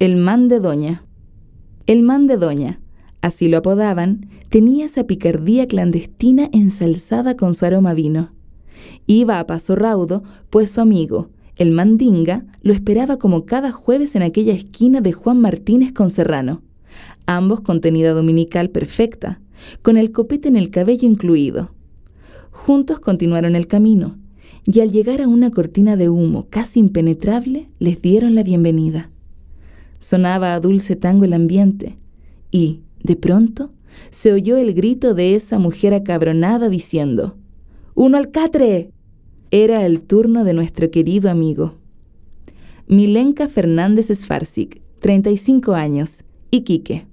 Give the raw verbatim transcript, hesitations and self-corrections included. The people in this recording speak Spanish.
El man de Doña. El man de Doña, así lo apodaban, tenía esa picardía clandestina ensalzada con su aroma a vino. Iba a paso raudo, pues su amigo, el mandinga, lo esperaba como cada jueves en aquella esquina de Juan Martínez con Serrano, ambos con tenida dominical perfecta, con el copete en el cabello incluido. Juntos continuaron el camino, y al llegar a una cortina de humo casi impenetrable, les dieron la bienvenida. Sonaba a dulce tango el ambiente, y, de pronto, se oyó el grito de esa mujer acabronada diciendo: ¡Uno al catre! Era el turno de nuestro querido amigo. Milenka Fernández Sfarzik, treinta y cinco años, Iquique.